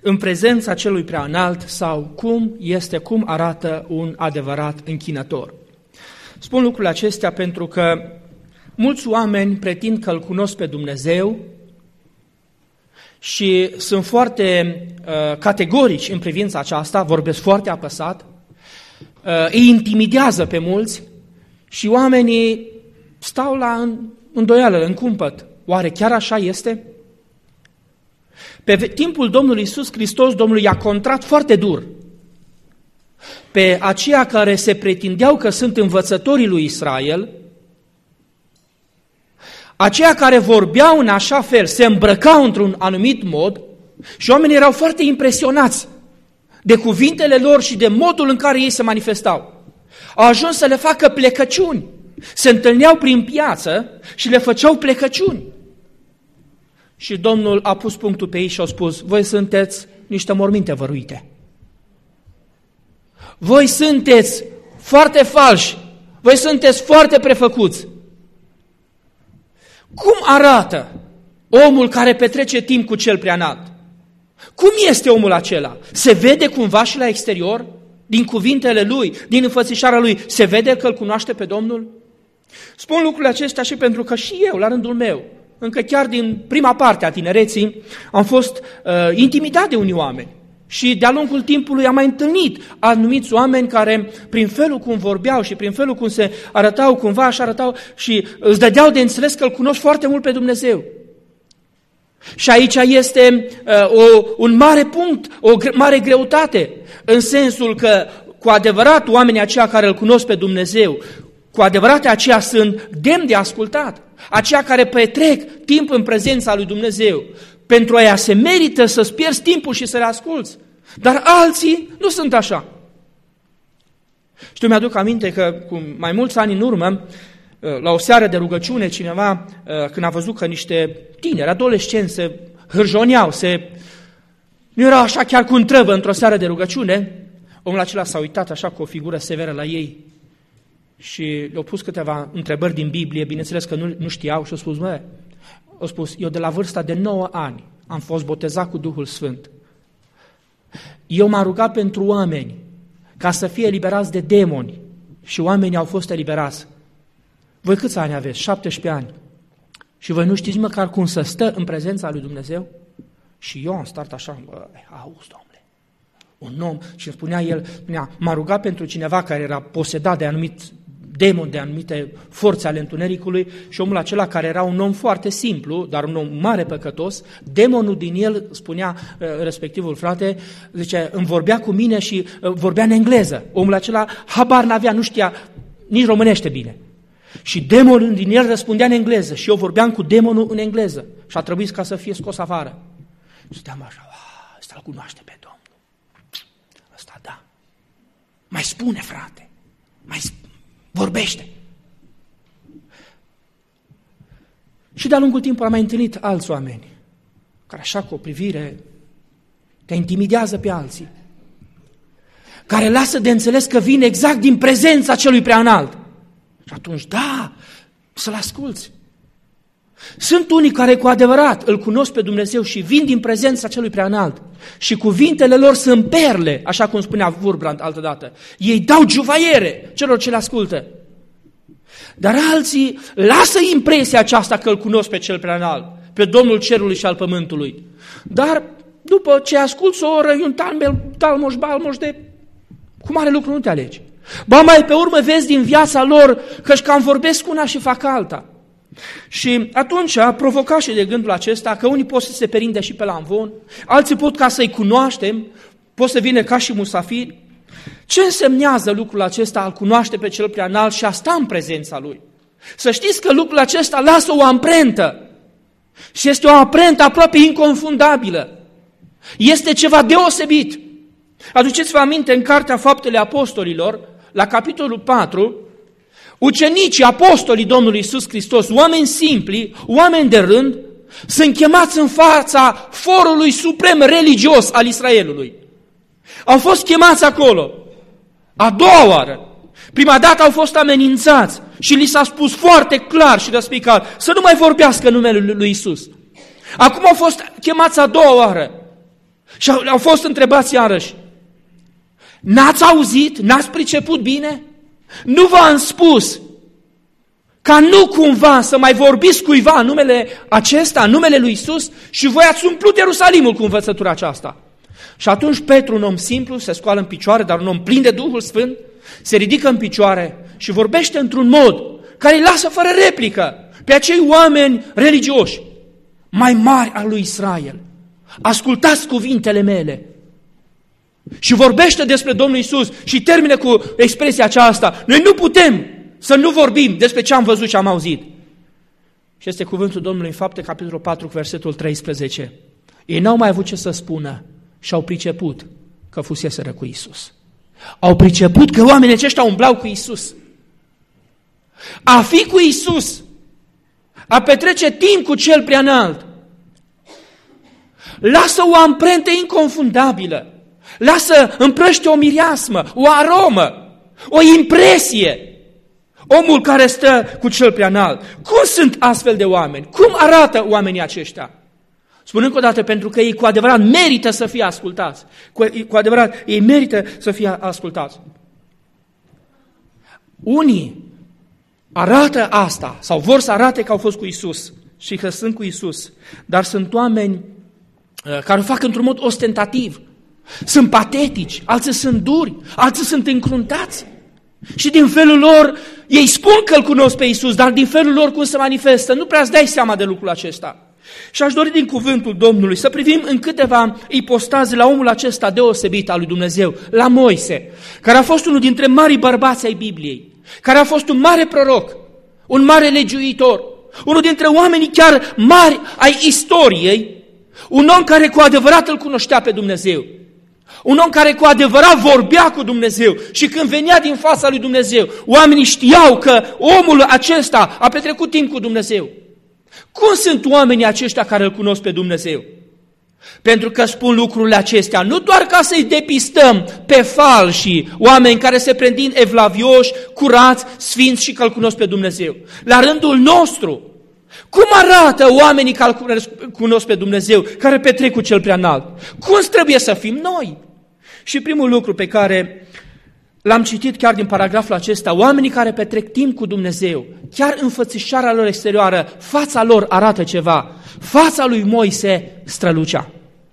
în prezența celui preaînalt sau cum arată un adevărat închinător. Spun lucrurile acestea pentru că mulți oameni pretind că îl cunosc pe Dumnezeu și sunt foarte categorici în privința aceasta, vorbesc foarte apăsat, îi intimidează pe mulți și oamenii stau la îndoială, în cumpăt. Oare chiar așa este? Pe timpul Domnului Iisus Hristos, Domnul i-a contrat foarte dur pe aceia care se pretindeau că sunt învățătorii lui Israel, aceia care vorbeau în așa fel, se îmbrăcau într-un anumit mod și oamenii erau foarte impresionați de cuvintele lor și de modul în care ei se manifestau. Au ajuns să le facă plecăciuni. Se întâlneau prin piață și le făceau plecăciuni. Și Domnul a pus punctul pe ei și a spus: voi sunteți niște morminte văruite. Voi sunteți foarte falși. Voi sunteți foarte prefăcuți. Cum arată omul care petrece timp cu cel preanalt? Cum este omul acela? Se vede cumva și la exterior? Din cuvintele lui, din înfățișarea lui, se vede că îl cunoaște pe Domnul? Spun lucrurile acestea și pentru că și eu, la rândul meu, încă chiar din prima parte a tinereții, am fost intimidat de unii oameni. Și de-a lungul timpului am mai întâlnit anumiți oameni care, prin felul cum vorbeau și prin felul cum se arătau, cumva așa arătau și îți dădeau de înțeles că îl cunoști foarte mult pe Dumnezeu. Și aici este un mare punct, o mare greutate, în sensul că cu adevărat oamenii aceia care îl cunosc pe Dumnezeu, cu adevărat aceia sunt demni de ascultat, aceia care petrec timp în prezența lui Dumnezeu. Pentru aia se merită să-ți pierzi timpul și să le asculți. Dar alții nu sunt așa. Știu, mi-aduc aminte că cu mai mulți ani în urmă, la o seară de rugăciune, cineva, când a văzut că niște tineri, adolescenți, se hârjoneau, nu erau așa chiar cu întrăvă într-o seară de rugăciune, omul acela s-a uitat așa cu o figură severă la ei și le-au pus câteva întrebări din Biblie, bineînțeles că nu știau și au spus, eu de la vârsta de 9 ani am fost botezat cu Duhul Sfânt. Eu m-am rugat pentru oameni ca să fie eliberați de demoni și oamenii au fost eliberați. Voi câți ani aveți? 17 ani. Și voi nu știți măcar cum să stă în prezența lui Dumnezeu? Și eu am stat așa, auzi, Domnule, un om, și îmi spunea el, m-a rugat pentru cineva care era posedat de anumit demon, de anumite forțe ale întunericului și omul acela care era un om foarte simplu, dar un om mare păcătos, demonul din el, spunea respectivul frate, zice, îmi vorbea cu mine și vorbea în engleză. Omul acela habar n-avea, nu știa nici românește bine. Și demonul din el răspundea în engleză și eu vorbeam cu demonul în engleză și a trebuit ca să fie scos afară. Și stăteam așa, ăsta îl cunoaște pe Domnul. Ăsta da. Mai spune, frate, vorbește. Și de-a lungul timpului am mai întâlnit alți oameni care așa cu o privire te intimidează pe alții, care lasă de înțeles că vine exact din prezența celui preanalt. Și atunci, da, să-l asculți. Sunt unii care cu adevărat îl cunosc pe Dumnezeu și vin din prezența celui preanalt și cuvintele lor sunt perle, așa cum spunea Wurmbrand altădată. Ei dau juvaiere celor ce le ascultă. Dar alții lasă impresia aceasta că îl cunosc pe cel preanalt, pe Domnul cerului și al pământului. Dar după ce asculți o oră, e un talmoș de cu mare lucru nu te alegi. Ba mai pe urmă vezi din viața lor că-și cam vorbesc una și fac alta. Și atunci a provocat și de gândul acesta că unii pot să se perinde și pe la amvon, alții pot ca să-i cunoaștem, pot să vină ca și musafiri. Ce însemnează lucrul acesta, al cunoaște pe cel preanalt și a sta în prezența lui? Să știți că lucrul acesta lasă o amprentă și este o amprentă aproape inconfundabilă. Este ceva deosebit. Aduceți-vă aminte în Cartea Faptele Apostolilor, la capitolul 4, ucenicii, apostolii Domnului Iisus Hristos, oameni simpli, oameni de rând, sunt chemați în fața forului suprem religios al Israelului. Au fost chemați acolo, a doua oară. Prima dată au fost amenințați și li s-a spus foarte clar și răspicat să nu mai vorbească numele lui Iisus. Acum au fost chemați a doua oară Și au fost întrebați iarăși, n-ați auzit, n-ați priceput bine? Nu v-am spus ca nu cumva să mai vorbiți cuiva în numele acesta, în numele lui Iisus, și voi ați umplut Ierusalimul cu învățătura aceasta. Și atunci Petru, un om simplu, se scoală în picioare, dar un om plin de Duhul Sfânt, se ridică în picioare și vorbește într-un mod care îi lasă fără replică pe acei oameni religioși, mai mari al lui Israel. Ascultați cuvintele mele. Și vorbește despre Domnul Iisus și termină cu expresia aceasta: noi nu putem să nu vorbim despre ce am văzut și am auzit. Și este cuvântul Domnului în Fapte, capitolul 4, versetul 13. Ei n-au mai avut ce să spună și au priceput că fuseseră cu Iisus. Au priceput că oamenii aceștia umblau cu Iisus. A fi cu Iisus, a petrece timp cu Cel Preaînalt, lasă o amprentă inconfundabilă, lasă, împrăște o mireasmă, o aromă, o impresie. Omul care stă cu Cel Preaînalt. Cum sunt astfel de oameni? Cum arată oamenii aceștia? Spun încă o dată, pentru că ei cu adevărat merită să fie ascultați. Cu adevărat, ei merită să fie ascultați. Unii arată asta, sau vor să arate că au fost cu Iisus și că sunt cu Iisus, dar sunt oameni care o fac într-un mod ostentativ. Sunt patetici, alții sunt duri, alții sunt încruntați. Și din felul lor, ei spun că îl cunosc pe Iisus, dar din felul lor cum se manifestă, nu prea îți dai seama de lucrul acesta. Și aș dori din cuvântul Domnului să privim în câteva ipostaze la omul acesta deosebit al lui Dumnezeu, la Moise, care a fost unul dintre marii bărbați ai Bibliei, care a fost un mare proroc, un mare legiuitor, unul dintre oamenii chiar mari ai istoriei, un om care cu adevărat îl cunoștea pe Dumnezeu. Un om care cu adevărat vorbea cu Dumnezeu și când venea din fața lui Dumnezeu, oamenii știau că omul acesta a petrecut timp cu Dumnezeu. Cum sunt oamenii aceștia care îl cunosc pe Dumnezeu? Pentru că spun lucrurile acestea nu doar ca să-i depistăm pe falși oameni care se pretind evlavioși, curați, sfinți și că îl cunosc pe Dumnezeu. La rândul nostru, cum arată oamenii care îl cunosc pe Dumnezeu, care petrec cu Cel Preaînalt? Cum trebuie să fim noi? Și primul lucru pe care l-am citit chiar din paragraful acesta, oamenii care petrec timp cu Dumnezeu, chiar înfățișarea lor exterioară, fața lor arată ceva. Fața lui Moise strălucea.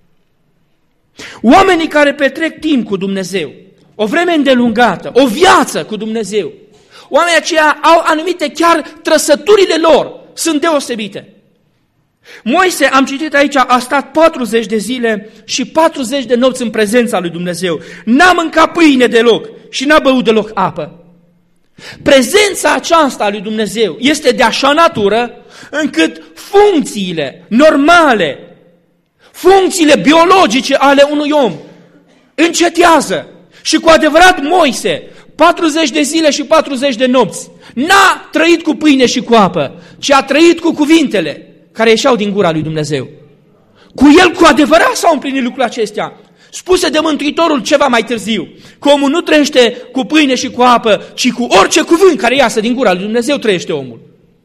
Oamenii care petrec timp cu Dumnezeu, o vreme îndelungată, o viață cu Dumnezeu, oamenii aceia au anumite chiar trăsăturile lor, sunt deosebite. Moise, am citit aici, a stat 40 de zile și 40 de nopți în prezența lui Dumnezeu. N-a mâncat pâine deloc și n-a băut deloc apă. Prezența aceasta a lui Dumnezeu este de așa natură încât funcțiile normale, funcțiile biologice ale unui om încetează. Și cu adevărat Moise, 40 de zile și 40 de nopți, n-a trăit cu pâine și cu apă, ci a trăit cu cuvintele care ieșeau din gura lui Dumnezeu. Cu el cu adevărat s-au împlinit lucrurile acestea, spuse de Mântuitorul ceva mai târziu, că omul nu trăiește cu pâine și cu apă, ci cu orice cuvânt care iasă din gura lui Dumnezeu trăiește omul.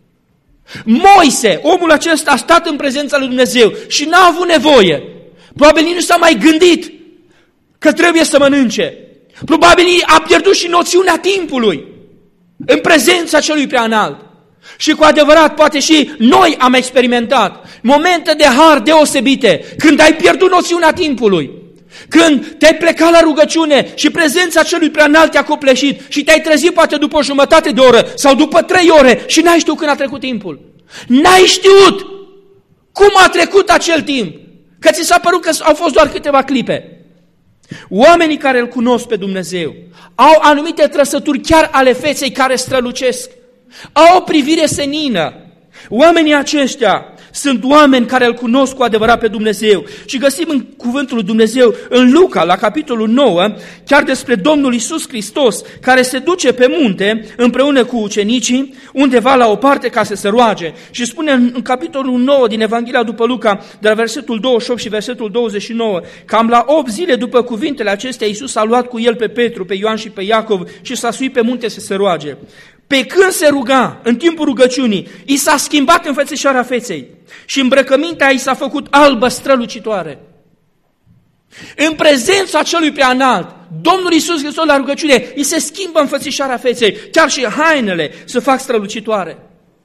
Moise, omul acesta a stat în prezența lui Dumnezeu și n-a avut nevoie. Probabil nici nu s-a mai gândit că trebuie să mănânce. Probabil a pierdut și noțiunea timpului în prezența Celui Preaînalt. Și cu adevărat, poate și noi am experimentat momente de har deosebite, când ai pierdut noțiunea timpului, când te-ai plecat la rugăciune și prezența Celui Preaînalt te-a copleșit și te-ai trezit poate după o jumătate de oră sau după 3 ore și n-ai știut când a trecut timpul. N-ai știut cum a trecut acel timp, că ți s-a părut că au fost doar câteva clipe. Oamenii care îl cunosc pe Dumnezeu au anumite trăsături chiar ale feței care strălucesc, au o privire senină. Oamenii aceștia sunt oameni care îl cunosc cu adevărat pe Dumnezeu. Și găsim în cuvântul lui Dumnezeu, în Luca, la capitolul 9, chiar despre Domnul Iisus Hristos, care se duce pe munte împreună cu ucenicii, undeva la o parte ca să se roage. Și spune în capitolul 9 din Evanghelia după Luca, de la versetul 28 și versetul 29, cam la 8 zile după cuvintele acestea, Iisus a luat cu el pe Petru, pe Ioan și pe Iacov și s-a suit pe munte să se roage. Pe când se ruga, în timpul rugăciunii, i s-a schimbat înfățișarea feței și îmbrăcămintea i s-a făcut albă strălucitoare. În prezența celui preanalt, Domnul Iisus Hristos la rugăciune, îi se schimbă înfățișarea feței, chiar și hainele se fac strălucitoare.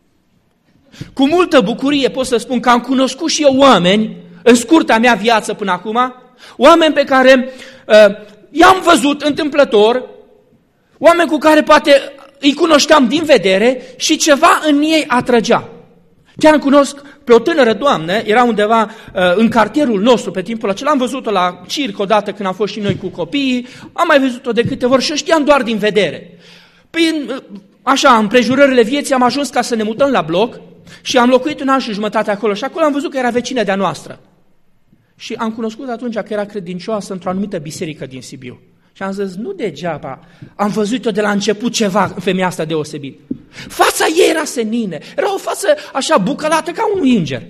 Cu multă bucurie pot să spun că am cunoscut și eu oameni, în scurta mea viață până acum, oameni pe care i-am văzut întâmplător, oameni cu care poate îi cunoșteam din vedere și ceva în ei atrăgea. Chiar cunosc pe o tânără doamnă, era undeva în cartierul nostru pe timpul acela, am văzut-o la circ odată când am fost și noi cu copiii, am mai văzut-o de câteva ori și o știam doar din vedere. Prin așa, împrejurările vieții am ajuns ca să ne mutăm la bloc și am locuit un an și jumătate acolo și acolo am văzut că era vecină de-a noastră. Și am cunoscut atunci că era credincioasă într-o anumită biserică din Sibiu. Și am zis, nu degeaba, am văzut-o de la început ceva în femeia asta deosebit. Fața ei era senină, era o față așa bucălată ca un înger.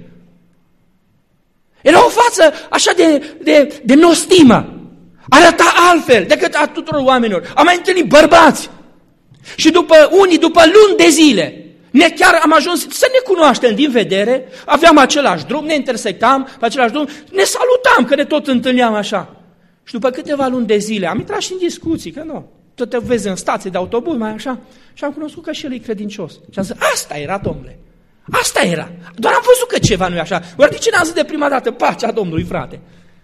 Era o față așa de nostimă. Arăta altfel decât a tuturor oamenilor. Am mai întâlnit bărbați. Și după luni de zile, chiar am ajuns să ne cunoaștem din vedere, aveam același drum, ne intersectam pe același drum, ne salutam, că ne tot întâlneam așa. Și după câteva luni de zile am intrat și în discuții, că nu, tot te vezi în stație de autobuz, mai așa, și am cunoscut că și el e credincios. Și am zis, asta era, domnule, asta era. Doar am văzut că ceva nu e așa. Doar de ce n-am zis de prima dată, pacea Domnului, frate?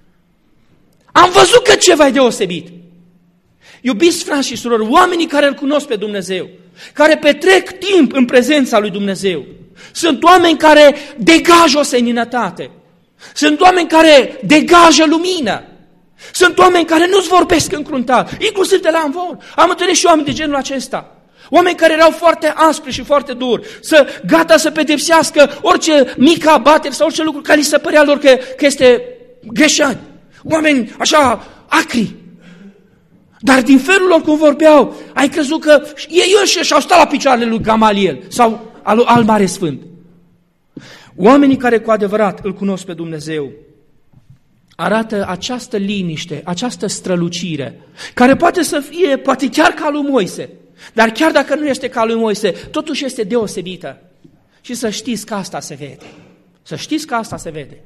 Am văzut că ceva e deosebit. Iubiți frați și surori, oamenii care îl cunosc pe Dumnezeu, care petrec timp în prezența lui Dumnezeu, sunt oameni care degajă o seninătate, sunt oameni care degajă lumină, sunt oameni care nu-ți vorbesc încruntat, inclusiv de la învor. Am întâlnit și oameni de genul acesta, oameni care erau foarte aspri și foarte duri, gata să pedepsească orice mică abatere sau orice lucru care li se părea lor că este greșit. Oameni așa acri. Dar din felul lor cum vorbeau, ai crezut că ei înșiși au stat la picioarele lui Gamaliel sau al Mare Sfânt. Oamenii care cu adevărat îl cunosc pe Dumnezeu arată această liniște, această strălucire, care poate să fie, poate chiar ca lui Moise, dar chiar dacă nu este ca lui Moise, totuși este deosebită. Și să știți că asta se vede. Să știți că asta se vede.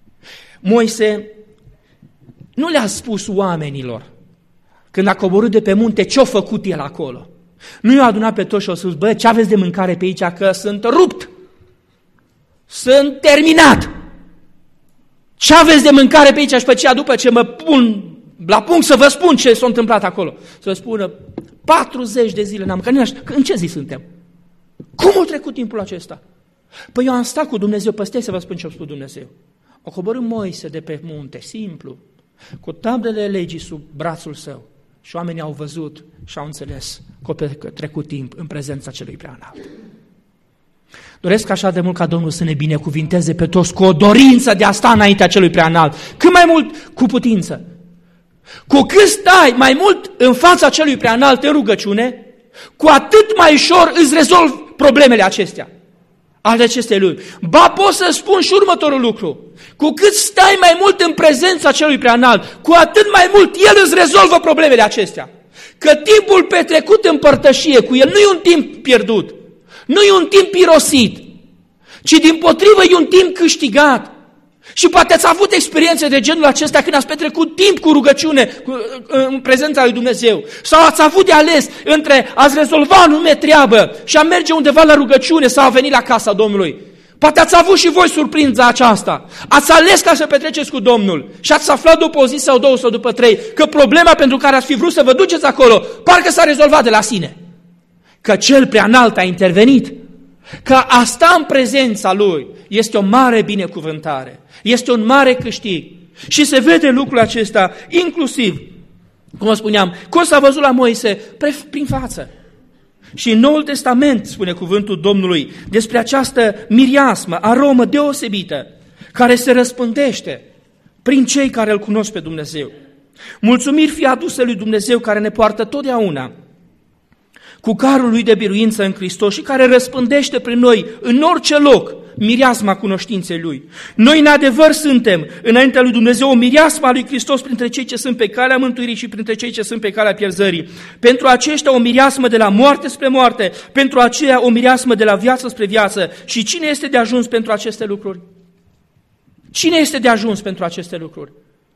Moise nu le-a spus oamenilor, când a coborât de pe munte, ce-a făcut el acolo. Nu i-a adunat pe toți și a spus, bă, ce aveți de mâncare pe aici, că sunt rupt, sunt terminat. Ce aveți de mâncare pe aici și pe aceea după ce mă pun la punct să vă spun ce s-a întâmplat acolo. Să vă spună, 40 de zile n-am mâncat. În ce zi suntem? Cum a trecut timpul acesta? Păi eu am stat cu Dumnezeu, păstei să vă spun ce a spus Dumnezeu. A coborât Moise de pe munte, simplu, cu tablele legii sub brațul său. Și oamenii au văzut și au înțeles că a trecut timp în prezența celui preanalt. Doresc așa de mult ca Domnul să ne binecuvinteze pe toți cu o dorință de a sta înaintea celui preanalt, cât mai mult cu putință. Cu cât stai mai mult în fața celui preanalt în rugăciune, cu atât mai ușor îți rezolvi problemele acestea, ale acestei lumi. Ba, pot să spun și următorul lucru. Cu cât stai mai mult în prezența celui preanalt, cu atât mai mult El îți rezolvă problemele acestea. Că timpul petrecut în părtășie cu El nu e un timp pierdut, nu e un timp irosit, ci dimpotrivă e un timp câștigat. Și poate ați avut experiențe de genul acesta când ați petrecut timp cu rugăciune în prezența lui Dumnezeu. Sau ați avut de ales între ați rezolva anume treabă și a merge undeva la rugăciune sau a veni la casa Domnului. Poate ați avut și voi surprinza aceasta. Ați ales ca să petreceți cu Domnul și ați aflat după o zi sau două sau după trei că problema pentru care ați fi vrut să vă duceți acolo parcă s-a rezolvat de la sine. Că cel preanalt a intervenit. Că a sta în prezența Lui este o mare binecuvântare, este un mare câștig. Și se vede lucrul acesta inclusiv, cum spuneam, cum s-a văzut la Moise prin față. Și în Noul Testament spune cuvântul Domnului despre această miriasmă, aromă deosebită, care se răspândește prin cei care îl cunosc pe Dumnezeu. Mulțumiri fie aduse lui Dumnezeu care ne poartă totdeauna cu carul lui de biruință în Hristos și care răspândește prin noi în orice loc mireasma cunoștinței Lui. Noi în adevăr suntem înaintea lui Dumnezeu o mireasmă a lui Hristos printre cei ce sunt pe calea mântuirii și printre cei ce sunt pe calea pierzării. Pentru aceștia o mireasmă de la moarte spre moarte, pentru aceea o mireasmă de la viață spre viață. Și cine este de ajuns pentru aceste lucruri? Cine este de ajuns pentru aceste lucruri?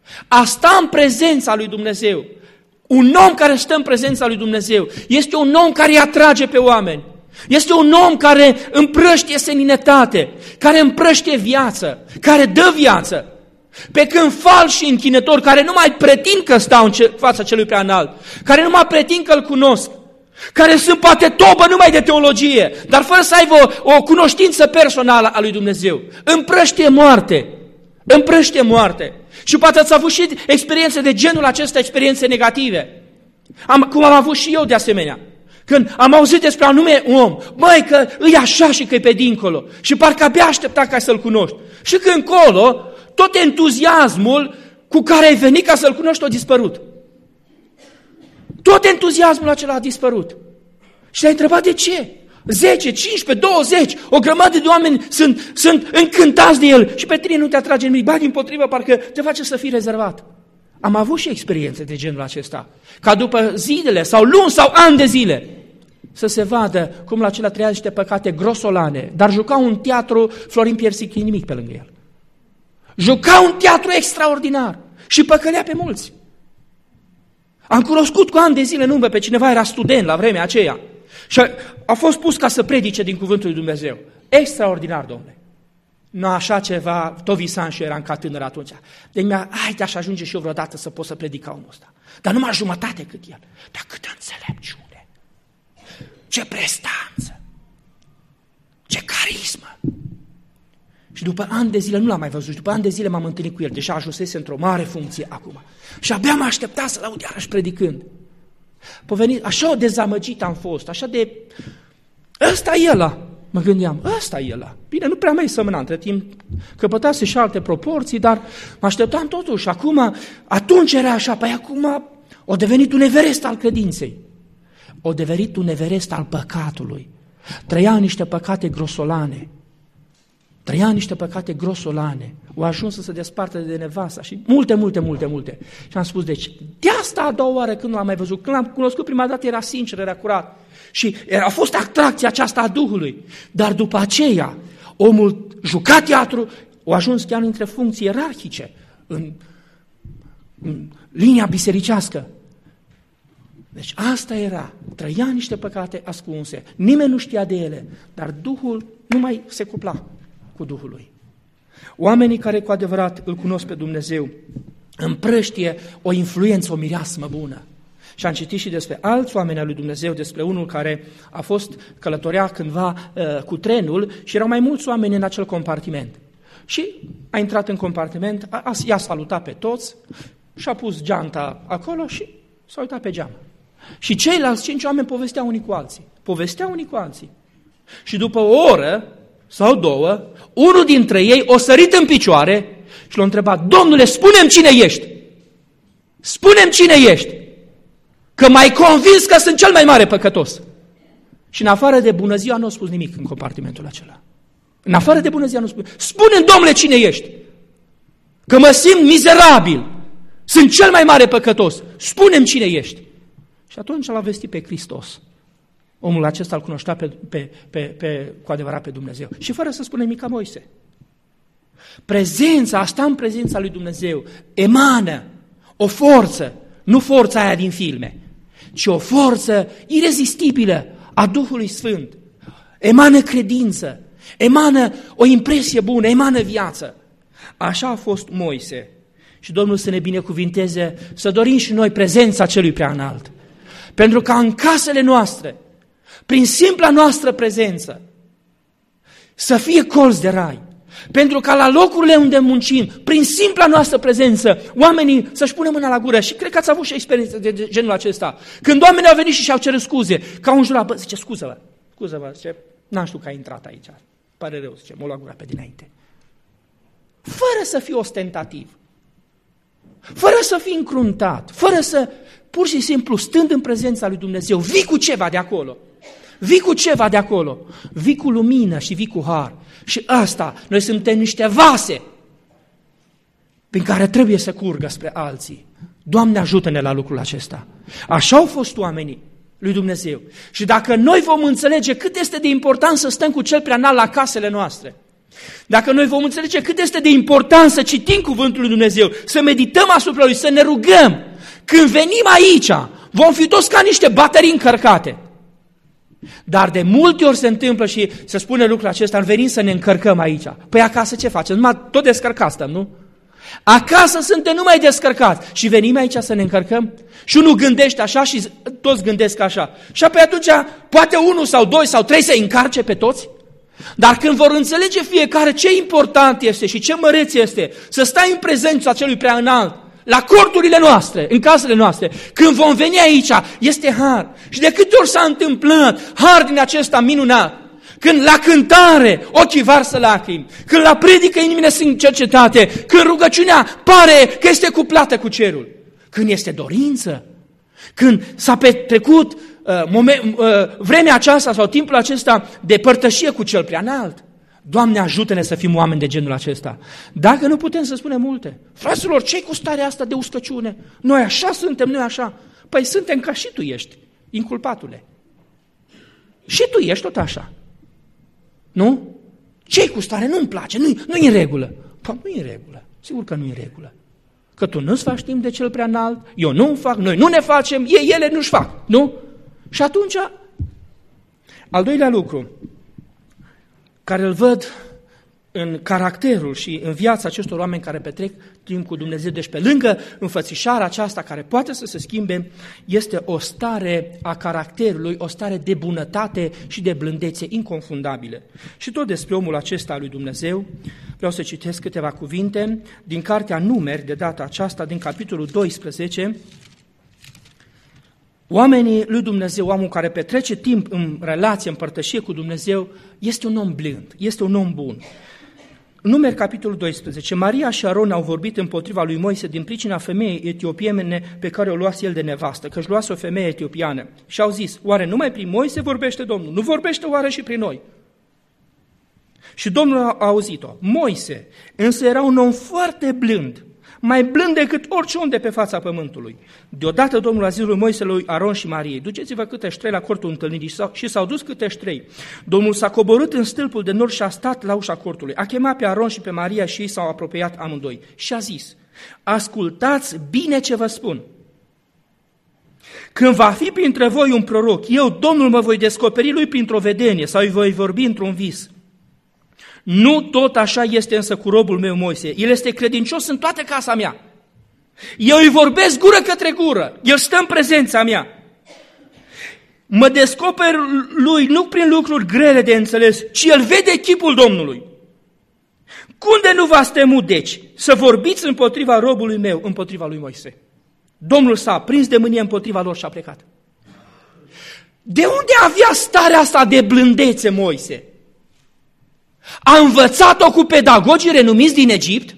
A sta în prezența lui Dumnezeu. Un om care stă în prezența lui Dumnezeu este un om care îi atrage pe oameni. Este un om care împrăștie seninătate, care împrăștie viață, care dă viață. Pe când falși închinători care nu mai pretind că stau în fața celui prea înalt, care nu mai pretind că îl cunosc, care sunt poate tobă numai de teologie, dar fără să aibă o cunoștință personală a lui Dumnezeu, împrăștie moarte. Împrăștie moarte. Și poate ați avut și experiențe de genul acesta, experiențe negative. Cum am avut și eu de asemenea. Când am auzit despre anume om, băi, că îi așa și că e pe dincolo. Și parcă abia aștepta ca să-l cunoști. Și când încolo, tot entuziasmul cu care ai venit ca să-l cunoști a dispărut. Tot entuziasmul acela a dispărut. Și te-ai întrebat de ce? 10, 15, 20, o grămadă de oameni sunt încântați de el și pe tine nu te atrage nimic, ba dimpotrivă, parcă te face să fii rezervat. Am avut și experiențe de genul acesta, ca după zilele sau luni sau ani de zile să se vadă cum la acela trăia niște păcate grosolane, dar juca un teatru Florin Piersic, nimic pe lângă el. Juca un teatru extraordinar și păcălea pe mulți. Am cunoscut cu ani de zile în urmă pe cineva, era student la vremea aceea și a fost pus ca să predice din cuvântul lui Dumnezeu. Extraordinar, domnule. Nu așa ceva, tot visam și eu eram ca tânăr atunci. Deci haide, aș ajunge și eu vreodată să pot să predic ca omul ăsta. Dar numai jumătate cât el. Dar câtă înțelepciune, ce prestanță, ce carismă. Și după ani de zile, nu l-am mai văzut, și după ani de zile m-am întâlnit cu el, deja ajunsese într-o mare funcție acum. Și abia m-a așteptat să-l aud iarăși predicând. Așa o dezamăgit am fost, așa de... Ăsta e ăla, mă gândeam, ăsta e ăla. Bine, nu prea mai sămâna între timp, căpătase și alte proporții, dar mă așteptam totuși. Acum, atunci era așa, păi acum a devenit un Everest al credinței. A devenit un Everest al păcatului. Trăia niște păcate grosolane. O ajuns să se desparte de nevasta și multe. Și am spus, deci, de asta a doua oară când nu l-am mai văzut, când l-am cunoscut prima dată era sincer, era curat. Și a fost atracția aceasta a Duhului. Dar după aceea, omul juca teatru, a ajuns chiar între funcții ierarhice, în linia bisericească. Deci asta era, trăia niște păcate ascunse, nimeni nu știa de ele, dar Duhul nu mai se cupla cu Duhul lui. Oamenii care cu adevărat îl cunosc pe Dumnezeu împrăștie o influență, o mireasmă bună. Și am citit și despre alți oameni al lui Dumnezeu, despre unul care a fost călătorea cândva cu trenul și erau mai mulți oameni în acel compartiment. Și a intrat în compartiment, i-a salutat pe toți și a pus geanta acolo și s-a uitat pe geam. Și ceilalți 5 oameni povesteau unii cu alții. Și după o oră sau 2, unul dintre ei o sărit în picioare și l-a întrebat, Domnule, spune-mi cine ești? Spune-mi cine ești? Că m-ai convins că sunt cel mai mare păcătos. Și în afară de bună ziua nu a spus nimic în compartimentul acela. În afară de bună ziua nu spune. Spune-mi, Domnule, cine ești? Că mă simt mizerabil. Sunt cel mai mare păcătos. Spune-mi cine ești. Și atunci l-a vestit pe Hristos. Omul acesta îl cunoștea cu adevărat pe Dumnezeu. Și fără să spune nimic ca Moise. Prezența, asta în prezența lui Dumnezeu, emană o forță, nu forța aia din filme, ci o forță irezistibilă a Duhului Sfânt. Emană credință, emană o impresie bună, emană viață. Așa a fost Moise. Și Domnul să ne binecuvinteze, să dorim și noi prezența celui prea înalt. Pentru ca în casele noastre, prin simpla noastră prezență, să fie colț de rai. Pentru ca la locurile unde muncim, prin simpla noastră prezență, oamenii să-și pună mâna la gură. Și cred că ați avut și experiență de genul acesta. Când oamenii au venit și și-au cerut scuze, ca un jurat, zice, scuză-vă, zice, n-am știut că ai intrat aici. Pare rău, zice, mă lua gura pe dinainte. Fără să fii ostentativ, fără să fii încruntat, fără să, pur și simplu, stând în prezența lui Dumnezeu, vii cu ceva de acolo. Vii cu lumină și vii cu har. Și asta, noi suntem niște vase prin care trebuie să curgă spre alții. Doamne, ajută-ne la lucrul acesta. Așa au fost oamenii lui Dumnezeu. Și dacă noi vom înțelege cât este de important să stăm cu cel prea înalt la casele noastre, Dacă noi vom înțelege cât este de important să citim Cuvântul lui Dumnezeu, să medităm asupra lui, să ne rugăm, când venim aici, vom fi toți ca niște baterii încărcate. Dar de multe ori se întâmplă și se spune lucrul acesta, venim să ne încărcăm aici. Păi acasă ce facem? Numai tot descărcați stăm, nu? Acasă suntem numai descărcați și venim aici să ne încărcăm? Și unul gândește așa și toți gândesc așa. Și apoi atunci poate unul sau doi sau trei să încarce pe toți? Dar când vor înțelege fiecare ce important este și ce măreț este să stai în prezența celui prea înalt, la corturile noastre, în casele noastre, când vom veni aici, este har. Și de câte ori s-a întâmplat har din acesta minunat, când la cântare ochii varsă lacrimi, când la predică inimile sunt cercetate, când rugăciunea pare că este cuplată cu cerul, când este dorință, când s-a petrecut vremea aceasta sau timpul acesta de părtășie cu cel prea înalt. Doamne, ajută-ne să fim oameni de genul acesta. Dacă nu putem să spunem multe. Fraților, ce-i cu starea asta de uscăciune? Noi așa suntem, noi așa. Păi suntem ca și tu ești, inculpatule. Și tu ești tot așa. Nu? Ce-i cu stare? Nu-mi place, nu-i în regulă. Păi nu-i în regulă, sigur că nu-i în regulă. Că tu nu-ți faci timp de cel prea înalt, eu nu-mi fac, noi nu ne facem, ele nu-și fac, nu? Și atunci, al doilea lucru, care îl văd în caracterul și în viața acestor oameni care petrec timp cu Dumnezeu, deci pe lângă înfățișarea aceasta care poate să se schimbe, este o stare a caracterului, o stare de bunătate și de blândețe inconfundabile. Și tot despre omul acesta al lui Dumnezeu, vreau să citesc câteva cuvinte din cartea Numeri, de data aceasta, din capitolul 12, Oamenii lui Dumnezeu, omul care petrece timp în relație, în părtășie cu Dumnezeu, este un om blând, este un om bun. Numeri, capitolul 12. Maria și Aron au vorbit împotriva lui Moise din pricina femeii etiopiene pe care o luase el de nevastă, că își luase o femeie etiopiană. Și au zis, oare numai prin Moise vorbește Domnul? Nu vorbește oare și prin noi? Și Domnul a auzit-o. Moise însă era un om foarte blând, mai blând decât orice om de pe fața pământului. Deodată Domnul a zis lui Moise, lui Aron și Mariei, duceți-vă câtești trei la cortul întâlnirii, și s-au dus câtești trei. Domnul s-a coborât în stâlpul de nord și a stat la ușa cortului. A chemat pe Aron și pe Maria și ei s-au apropiat amândoi. Și a zis, ascultați bine ce vă spun. Când va fi printre voi un proroc, eu, Domnul, mă voi descoperi lui printr-o vedenie sau îi voi vorbi într-un vis. Nu tot așa este însă cu robul meu Moise. El este credincios în toată casa mea. Eu îi vorbesc gură către gură. El stă în prezența mea. Mă descoper lui nu prin lucruri grele de înțeles, ci el vede chipul Domnului. Unde nu v-ați temut, deci, să vorbiți împotriva robului meu, împotriva lui Moise? Domnul s-a prins de mânie împotriva lor și a plecat. De unde avea starea asta de blândețe Moise? A învățat-o cu pedagogii renumiți din Egipt?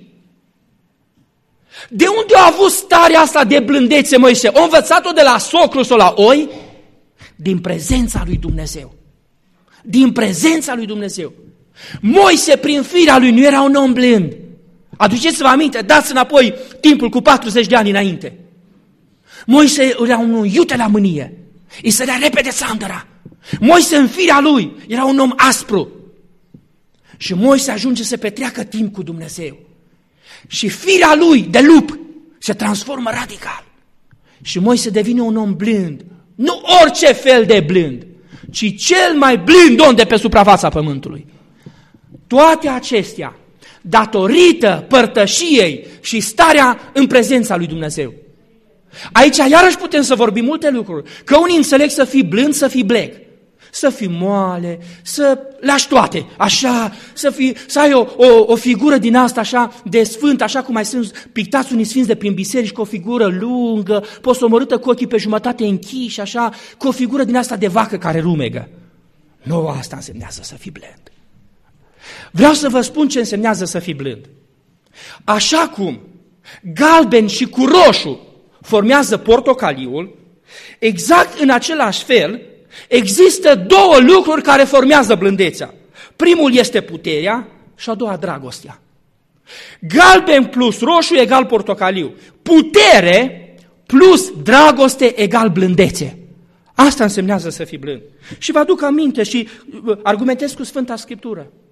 De unde a avut starea asta de blândețe Moise? A învățat-o de la socru sau la oi? Din prezența lui Dumnezeu. Din prezența lui Dumnezeu. Moise, prin firea lui, nu era un om blând. Aduceți-vă aminte, dați înapoi timpul cu 40 de ani înainte. Moise era un iute la mânie. Îi sărea repede țandăra. Moise, în firea lui, era un om aspru. Și Moise ajunge să petreacă timp cu Dumnezeu. Și firea lui de lup se transformă radical. Și Moise devine un om blând. Nu orice fel de blând, ci cel mai blând om de pe suprafața pământului. Toate acestea datorită părtășiei și starea în prezența lui Dumnezeu. Aici iarăși putem să vorbim multe lucruri. Că unii înțeleg să fii blând, să fii bleg. Să fii moale, să lași toate, așa, să ai o figură din asta așa de sfânt, așa cum mai sunt pictați unii sfinți de prin biserici, cu o figură lungă, posomorâtă cu ochii pe jumătate închiși, așa, cu o figură din asta de vacă care rumegă. Nu asta însemnează să fii blând. Vreau să vă spun ce însemnează să fii blând. Așa cum galben și cu roșu formează portocaliul, exact în același fel, există două lucruri care formează blândețea. Primul este puterea și a doua dragostea. Galben plus roșu egal portocaliu. Putere plus dragoste egal blândețe. Asta însemnează să fii blând. Și vă aduc aminte și argumentez cu Sfânta Scriptură.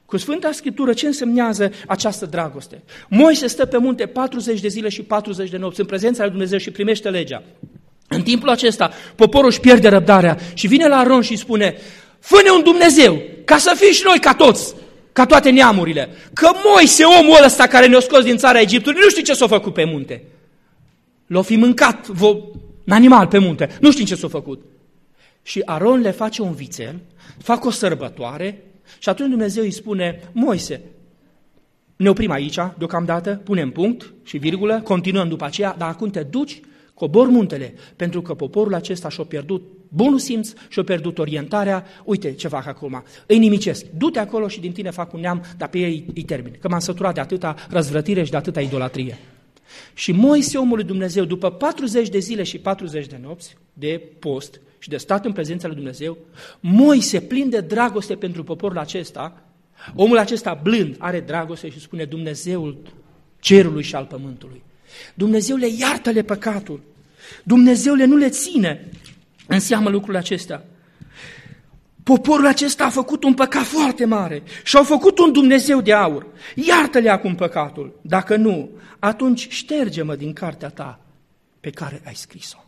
cu Sfânta Scriptură ce însemnează această dragoste. Moise stă pe munte 40 de zile și 40 de nopți în prezența lui Dumnezeu și primește legea. În timpul acesta, poporul își pierde răbdarea și vine la Aron și spune: fă-ne un Dumnezeu, ca să fim și noi ca toți, ca toate neamurile. Că Moise, omul ăsta care ne-a scos din țara Egiptului, nu știu ce s-a făcut pe munte. L-a fi mâncat un animal pe munte, nu știu ce s-a făcut. Și Aron le face un vițel, fac o sărbătoare și atunci Dumnezeu îi spune: Moise, ne oprim aici deocamdată, punem punct și virgulă, continuăm după aceea, dar acum te duci, cobor muntele, pentru că poporul acesta și-a pierdut bunul simț și-a pierdut orientarea. Uite ce fac acum, îi nimicesc, du-te acolo și din tine fac un neam, dar pe ei îi termin, că m-am săturat de atâta răzvrătire și de atâta idolatrie. Și Moise, omul lui Dumnezeu, după 40 de zile și 40 de nopți de post și de stat în prezența lui Dumnezeu, Moise, plin de dragoste pentru poporul acesta, omul acesta blând, are dragoste și spune: Dumnezeul cerului și al pământului, Dumnezeule, iartă-le păcatul, Dumnezeule, nu le ține în seamă lucrurile acestea. Poporul acesta a făcut un păcat foarte mare și au făcut un Dumnezeu de aur. Iartă-le acum păcatul. Dacă nu, atunci șterge-mă din cartea ta pe care ai scris-o.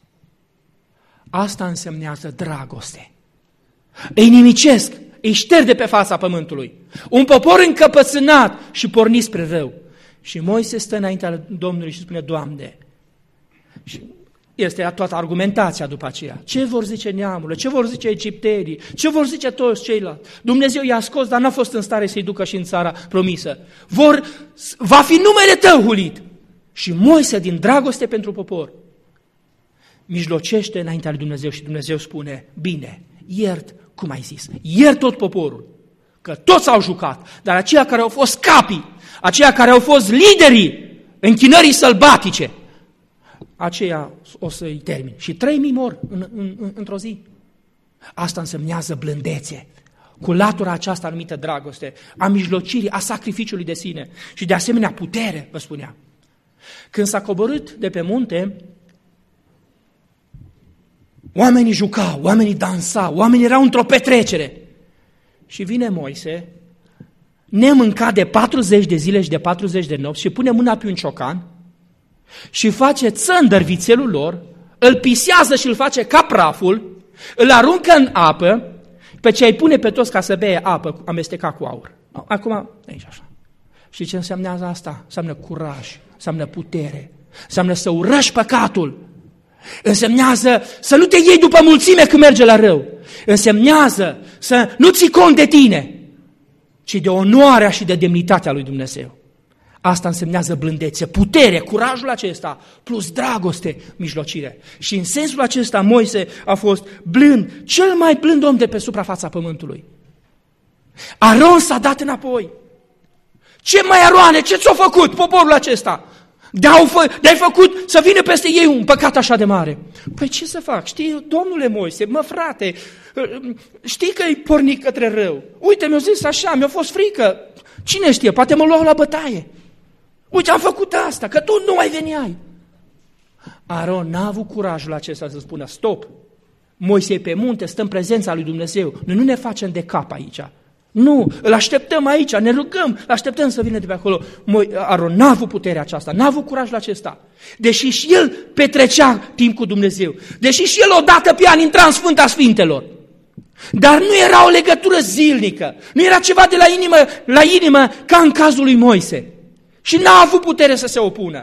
Asta însemnează dragoste. Îi nimicesc, îi șterg de pe fața pământului. Un popor încăpățânat și pornit spre rău. Și Moise stă înaintea Domnului și spune: Doamne, și este toată argumentația după aceea. Ce vor zice neamurile? Ce vor zice egiptenii? Ce vor zice toți ceilalți? Dumnezeu i-a scos, dar n-a fost în stare să-i ducă și în țara promisă. Va fi numele tău hulit. Și Moise, din dragoste pentru popor, mijlocește înaintea lui Dumnezeu și Dumnezeu spune: bine, iert, cum ai zis, iert tot poporul, că toți au jucat, dar aceia care au fost capii, aceia care au fost liderii închinării sălbatice, aceea o să-i termin. Și 3000 mor într-o zi. Asta însemnează blândețe, cu latura aceasta numită dragoste, a mijlocirii, a sacrificiului de sine și de asemenea putere, vă spuneam. Când s-a coborât de pe munte, oamenii jucau, oamenii dansau, oamenii erau într-o petrecere. Și vine Moise, nemâncat de 40 de zile și de 40 de nopți, și pune mâna pe un ciocan și face țândăr vițelul lor, îl pisează și îl face ca praful, îl aruncă în apă, pe ce îi pune pe toți ca să bea apă amestecat cu aur. Acum, aici așa. Și ce înseamnă asta? Înseamnă curaj, înseamnă putere, înseamnă să urăști păcatul, însemnează să nu te iei după mulțime când merge la rău, însemnează să nu ții cont de tine, ci de onoarea și de demnitatea lui Dumnezeu. Asta însemnează blândețe, putere, curajul acesta, plus dragoste, mijlocire. Și în sensul acesta Moise a fost blând, cel mai blând om de pe suprafața pământului. Aron s-a dat înapoi. Ce mai Aroane, ce ți-a făcut poporul acesta? De-ai făcut să vină peste ei un păcat așa de mare. Păi ce să fac? Știi, domnule Moise, frate, știi că-i pornit către rău. Uite, mi-a zis așa, mi-a fost frică. Cine știe, poate mă luau la bătaie. Uite, am făcut asta, că tu nu mai veneai. Aron n-a avut curajul acesta să spună: stop, Moise e pe munte, stă în prezența lui Dumnezeu. Noi nu ne facem de cap aici. Nu, îl așteptăm aici, ne rugăm, îl așteptăm să vină de pe acolo. Aron n-a avut puterea aceasta, n-a avut curajul acesta. Deși și el petrecea timp cu Dumnezeu, deși și el odată pe an intra în Sfânta Sfintelor, dar nu era o legătură zilnică, nu era ceva de la inimă ca în cazul lui Moise. Și n-a avut putere să se opună.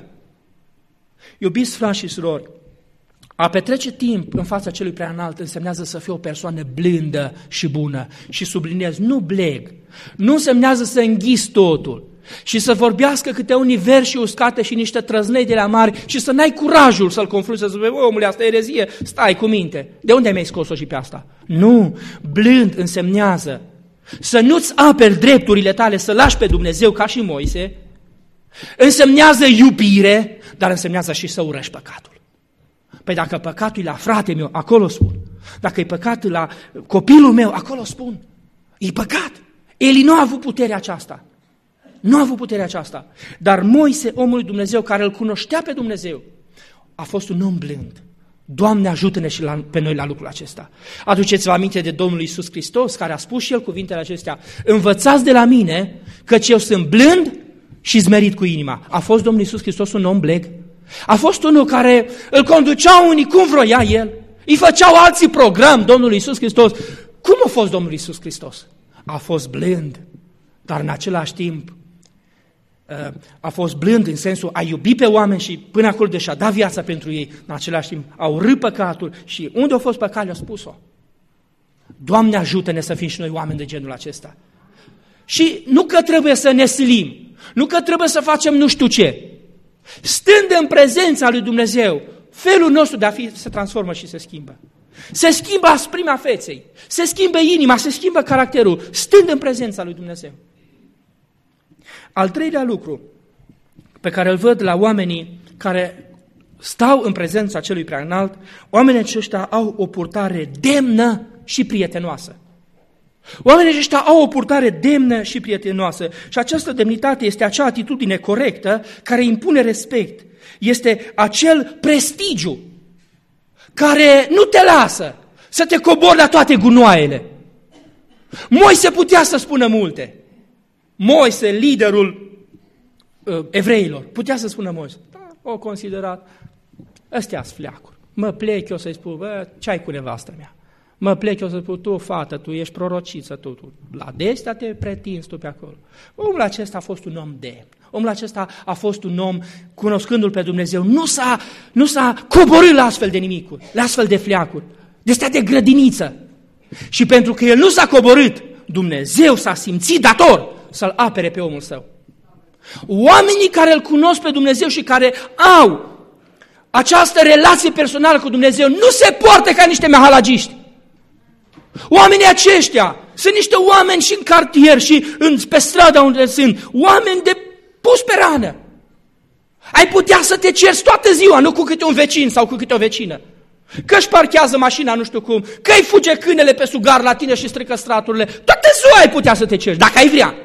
Iubiți frați și surori, a petrece timp în fața celui prea înalt însemnează să fie o persoană blândă și bună. Și subliniez, nu bleg, nu însemnează să înghiți totul și să vorbească câte unii versi uscate și niște trăznei de la mari și să n-ai curajul să-l confrunți, să spui: omule, asta e erezie, stai cu minte. De unde ai mai scos-o și pe asta? Nu, blând însemnează să nu-ți aperi drepturile tale, să lași pe Dumnezeu ca și Moise, însemnează iubire, dar însemnează și să urăști păcatul. Păi dacă păcatul e la frate meu, acolo spun. Dacă e păcatul la copilul meu, acolo spun. E păcat. Eli nu a avut puterea aceasta. Nu a avut puterea aceasta. Dar Moise, omul lui Dumnezeu, care îl cunoștea pe Dumnezeu, a fost un om blând. Doamne, ajută-ne și pe noi la lucrul acesta. Aduceți-vă aminte de Domnul Iisus Hristos, care a spus și El cuvintele acestea: învățați de la mine, căci eu sunt blând și smerit cu inima. A fost Domnul Iisus Hristos un om bleg? A fost unul care îl conduceau unii cum vroia El? Îi făceau alții program Domnul Iisus Hristos? Cum a fost Domnul Iisus Hristos? A fost blând, dar în același timp a fost blând în sensul a iubi pe oameni și până acolo deși a dat viața pentru ei, în același timp a urât păcatul și unde a fost păcatul a spus-o. Doamne, ajută-ne să fim și noi oameni de genul acesta. Și nu că trebuie să ne silim, nu că trebuie să facem nu știu ce. Stând în prezența lui Dumnezeu, felul nostru de a fi se transformă și se schimbă. Se schimbă asprimea feței, se schimbă inima, se schimbă caracterul, stând în prezența lui Dumnezeu. Al treilea lucru pe care îl văd la oamenii care stau în prezența celui preaînalt, oamenii aceștia au o purtare demnă și prietenoasă. Oamenii aceștia au o purtare demnă și prietenoasă și această demnitate este acea atitudine corectă care impune respect. Este acel prestigiu care nu te lasă să te cobori la toate gunoaiele. Moise putea să spună multe. Moise, liderul evreilor, putea să spună Moise, da, o considerat, ăstea-s fleacuri. Mă plec eu să-i spun, bă, ce-ai cu nevastă mea? Mă plec eu să spun, tu, fată, tu ești prorociță, tu la destea te pretinzi tu pe acolo. Omul acesta a fost un om demn. Omul acesta a fost un om, cunoscându-L pe Dumnezeu, nu s-a coborât la astfel de nimicuri, la astfel de fleacuri, de astea de grădiniță. Și pentru că el nu s-a coborât, Dumnezeu s-a simțit dator să-l apere pe omul său. Oamenii care îl cunosc pe Dumnezeu și care au această relație personală cu Dumnezeu nu se poartă ca niște mehalagiști. Oamenii aceștia sunt niște oameni și în cartier și pe strada unde sunt, oameni de pus pe rană. Ai putea să te cerți toată ziua, nu cu câte un vecin sau cu câte o vecină. Că își parchează mașina nu știu cum, că îi fuge câinele pe sugar la tine și strică straturile. Toată ziua ai putea să te cerți, dacă ai vrea.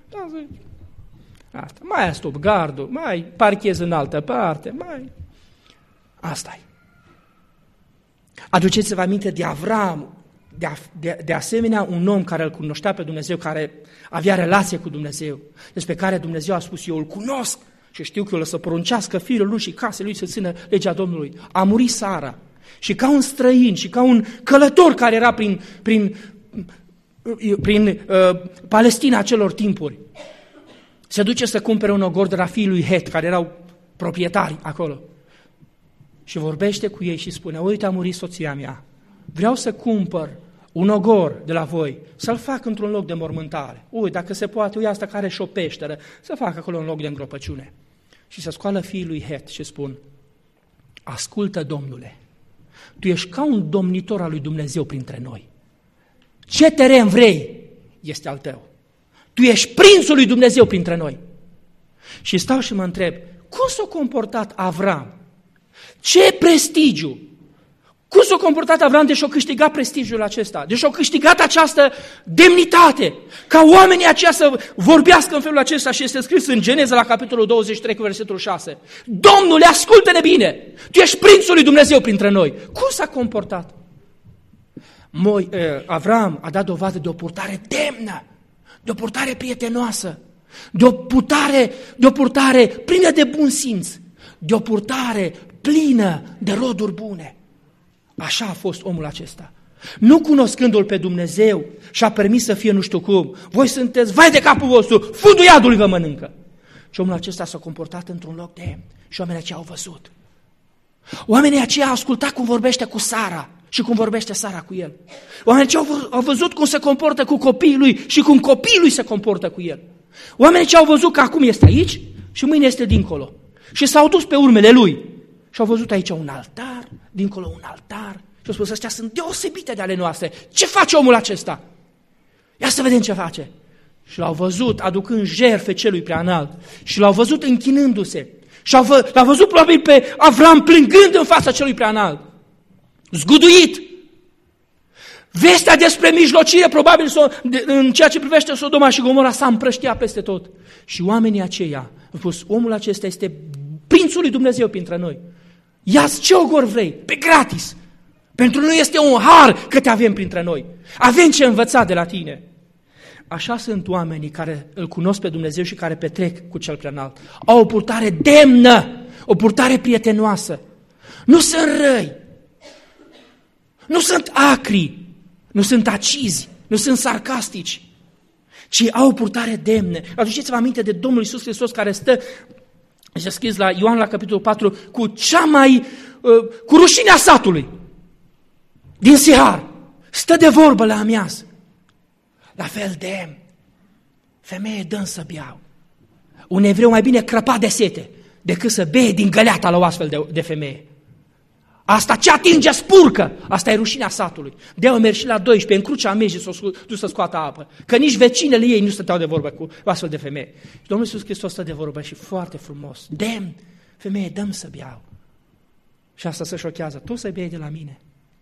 Asta. Mai astup gardul, mai parchezi în altă parte, mai... Asta-i. Aduceți-vă aminte de Avram, de asemenea un om care îl cunoștea pe Dumnezeu, care avea relație cu Dumnezeu, despre care Dumnezeu a spus, eu îl cunosc și știu că el o să poruncească fiul lui și casei lui să țină legea Domnului. A murit Sara și ca un străin și ca un călător care era prin Palestina acelor timpuri, se duce să cumpere un ogor de la fiii lui Het, care erau proprietari acolo. Și vorbește cu ei și spune, uite, a murit soția mea, vreau să cumpăr un ogor de la voi, să-l fac într-un loc de mormântare. Uite, dacă se poate, uite asta care și o peșteră, să fac acolo un loc de îngropăciune. Și se scoală fiii lui Het și spun, ascultă, Domnule, tu ești ca un domnitor al lui Dumnezeu printre noi. Ce teren vrei este al tău. Tu ești prințul lui Dumnezeu printre noi. Și stau și mă întreb, cum s-a comportat Avram? Ce prestigiu! Cum s-a comportat Avram deși a câștigat prestigiul acesta? Deși a câștigat această demnitate, ca oamenii aceia să vorbească în felul acesta și este scris în Geneza la capitolul 23 cu versetul 6. Domnule, ascultă-ne bine! Tu ești prințul lui Dumnezeu printre noi. Cum s-a comportat? Avram a dat dovadă de o purtare demnă, de o purtare prietenoasă, de o purtare plină de bun simț, de o purtare plină de roduri bune. Așa a fost omul acesta. Nu cunoscându-L pe Dumnezeu și-a permis să fie nu știu cum. Voi sunteți, vai de capul vostru, fundul iadului vă mănâncă. Și omul acesta s-a comportat într-un loc demn și oamenii aceia au văzut. Oamenii aceia au ascultat cum vorbește cu Sara și cum vorbește Sara cu el. Oamenii aceia au văzut cum se comportă cu copiii lui și cum copiii lui se comportă cu el. Oamenii aceia au văzut că acum este aici și mâine este dincolo. Și s-au dus pe urmele lui. Și au văzut aici un altar, dincolo un altar. Și au spus, astea sunt deosebite de ale noastre. Ce face omul acesta? Ia să vedem ce face. Și l-au văzut aducând jertfe celui preanalt. Și l-au văzut închinându-se. Și l-au văzut probabil pe Avram plângând în fața celui preanalt. Zguduit. Vestea despre mijlocire, probabil în ceea ce privește Sodoma și Gomora, s-a împrăștiat peste tot. Și oamenii aceia au spus, omul acesta este prințul lui Dumnezeu printre noi. Ia-ți ce ogor vrei, pe gratis. Pentru noi este un har că te avem printre noi. Avem ce învăța de la tine. Așa sunt oamenii care îl cunosc pe Dumnezeu și care petrec cu Cel Preanalt. Au o purtare demnă, o purtare prietenoasă. Nu sunt răi, nu sunt acri, nu sunt acizi, nu sunt sarcastici, ci au o purtare demnă. Aduceți-vă aminte de Domnul Iisus Hristos care stă, și-a scris la Ioan la capitolul 4, cu rușinea satului, din Sihar, stă de vorbă la amiază. La fel demn, femeie, dă-mi să beau. Un evreu mai bine crăpa de sete decât să bee din găleata la o astfel de femeie. Asta ce atinge spurcă, asta e rușinea satului. De-aia merg și la 12, în crucea mejii s-o dus să scoată apă, că nici vecinele ei nu stăteau de vorbă cu o astfel de femeie. Și Domnul Iisus Hristos stă de vorbă și foarte frumos, demn, femeie, dă-mi să beau. Și asta se șochează, tu să bei de la mine.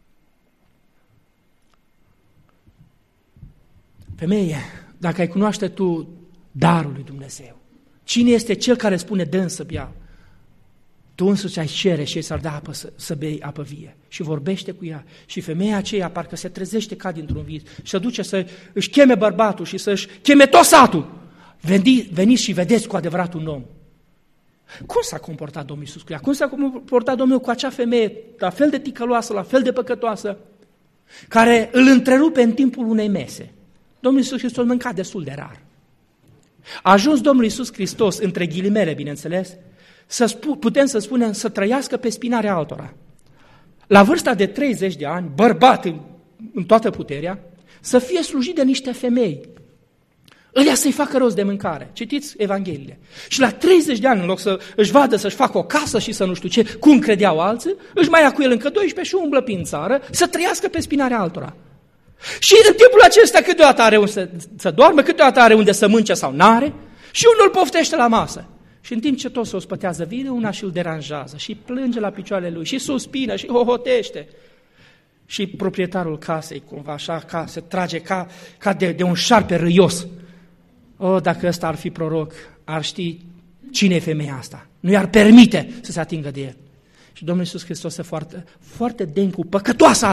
Femeie, dacă ai cunoaște tu darul lui Dumnezeu, cine este cel care spune dă-mi să beau? Tu însuți ai cere și ei s-ar da apă să bei apă vie. Și vorbește cu ea. Și femeia aceea parcă se trezește ca dintr-un vis și se duce să își cheme bărbatul și să-și cheme tot satul. Veniți și vedeți cu adevărat un om. Cum s-a comportat Domnul Iisus cu ea? Cum s-a comportat Domnul cu acea femeie la fel de ticăloasă, la fel de păcătoasă, care îl întrerupe în timpul unei mese? Domnul Iisus Hristos mânca destul de rar. A ajuns Domnul Iisus Hristos, între ghilimele, bineînțeles, putem să spunem, să trăiască pe spinarea altora. La vârsta de 30 de ani, bărbat în toată puterea, să fie slujit de niște femei. Ălea să-i facă rost de mâncare. Citiți Evangheliile. Și la 30 de ani, în loc să își vadă să-și facă o casă și să nu știu ce, cum credeau alții, își mai ia cu el încă 12 și umblă prin țară să trăiască pe spinarea altora. Și în timpul acesta câteodată are unde să doarmă, câteodată are unde să mânce sau n-are și unul poftește la masă. Și în timp ce tot se ospătează, vine una și îl deranjează și plânge la picioarele lui și suspină și hohotește. Și proprietarul casei, cumva așa, se trage ca de un șarpe râios. Dacă ăsta ar fi proroc, ar ști cine e femeia asta. Nu i-ar permite să se atingă de el. Și Domnul Iisus Hristos foarte, foarte demn cu păcătoasa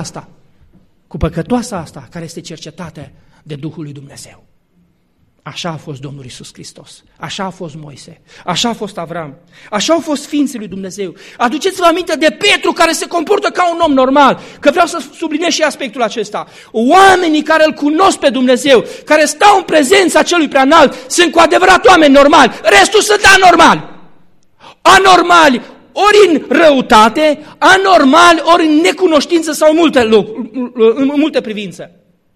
asta, care este cercetată de Duhul lui Dumnezeu. Așa a fost Domnul Iisus Hristos, așa a fost Moise, așa a fost Avram, așa au fost Sfinții lui Dumnezeu. Aduceți-vă aminte de Petru care se comportă ca un om normal, că vreau să subliniez și aspectul acesta. Oamenii care îl cunosc pe Dumnezeu, care stau în prezența celui preanalt, sunt cu adevărat oameni normali, restul sunt anormali. Anormali, ori în răutate, anormali, ori în necunoștință sau în multe privințe.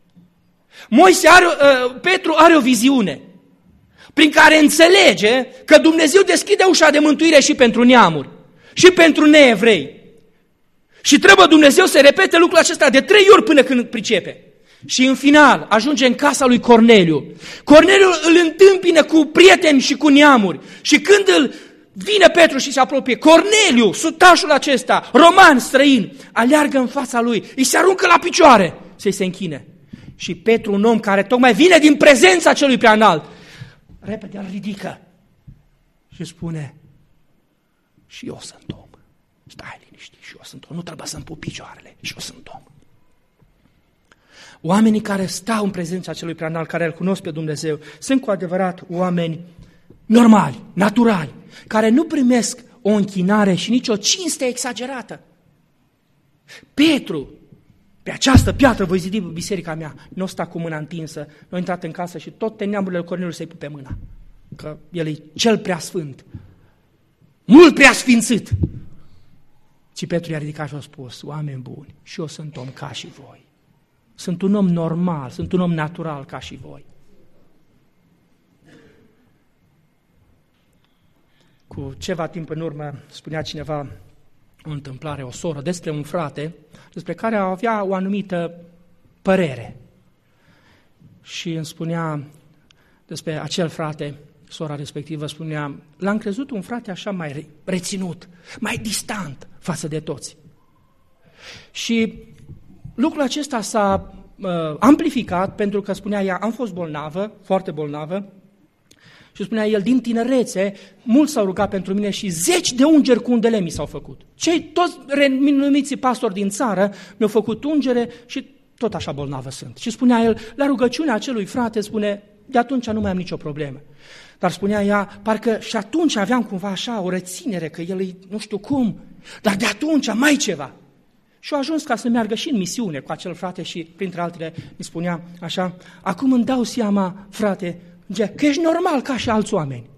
Petru are o viziune prin care înțelege că Dumnezeu deschide ușa de mântuire și pentru neamuri, și pentru neevrei. Și trebuie Dumnezeu să repete lucrul acesta de 3 ori până când pricepe. Și în final ajunge în casa lui Corneliu. Corneliu îl întâmpină cu prieteni și cu neamuri. Și când vine Petru și se apropie, Corneliu, sutașul acesta, roman, străin, aleargă în fața lui, îi se aruncă la picioare să-i se închine. Și Petru, un om care tocmai vine din prezența celui preanalt, repede îl ridică și spune: și eu sunt om. Stai liniștit, și eu sunt om. Nu trebuie să-mi pup picioarele, și eu sunt om. Oamenii care stau în prezența celui preanalt, care îl cunosc pe Dumnezeu, sunt cu adevărat oameni normali, naturali, care nu primesc o închinare și nici o cinste exagerată. Petru, pe această piatră voi zidi biserica mea, nu sta cu mâna întinsă, nu a intrat în casă și tot neamurile lui Corneliu să-i pupe mâna, că el e cel prea sfânt, mult prea sfințit. Ci Petru i-a ridicat și a spus: oameni buni, și eu sunt om ca și voi. Sunt un om normal, sunt un om natural ca și voi. Cu ceva timp în urmă spunea cineva o întâmplare, o soră, despre un frate, despre care avea o anumită părere. Și îmi spunea despre acel frate, sora respectivă spunea: l-am crezut un frate așa mai reținut, mai distant față de toți. Și lucrul acesta s-a amplificat pentru că, spunea ea, am fost bolnavă, foarte bolnavă, Și spunea el, din tinerețe, mulți s-au rugat pentru mine și 10 de ungeri cu undele mi s-au făcut. Cei toți renumiții pastori din țară mi-au făcut ungere și tot așa bolnavă sunt. Și spunea el, la rugăciunea acelui frate, spune, de atunci nu mai am nicio problemă. Dar spunea ea, parcă și atunci aveam cumva așa o reținere, că el e nu știu cum, dar de atunci mai ceva. Și a ajuns ca să meargă și în misiune cu acel frate și, printre altele, îi spunea așa, acum îmi dau seama, frate, că ești normal ca și alți oameni.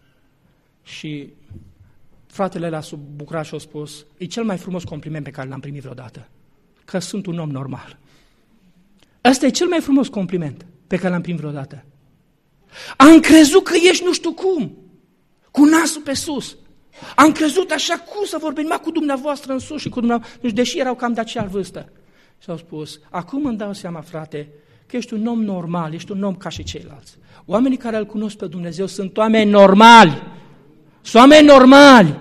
Și fratele ăla sub bucurat și a spus, e cel mai frumos compliment pe care l-am primit vreodată, că sunt un om normal. Ăsta e cel mai frumos compliment pe care l-am primit vreodată. Am crezut că ești nu știu cum, cu nasul pe sus. Am crezut așa, cum să vorbim numai cu dumneavoastră în sus și cu dumneavoastră, deși erau cam de aceeași vârstă. Și au spus, acum îmi dau seama, frate, că ești un om normal, ești un om ca și ceilalți. Oamenii care îl cunosc pe Dumnezeu sunt oameni normali. Sunt oameni normali.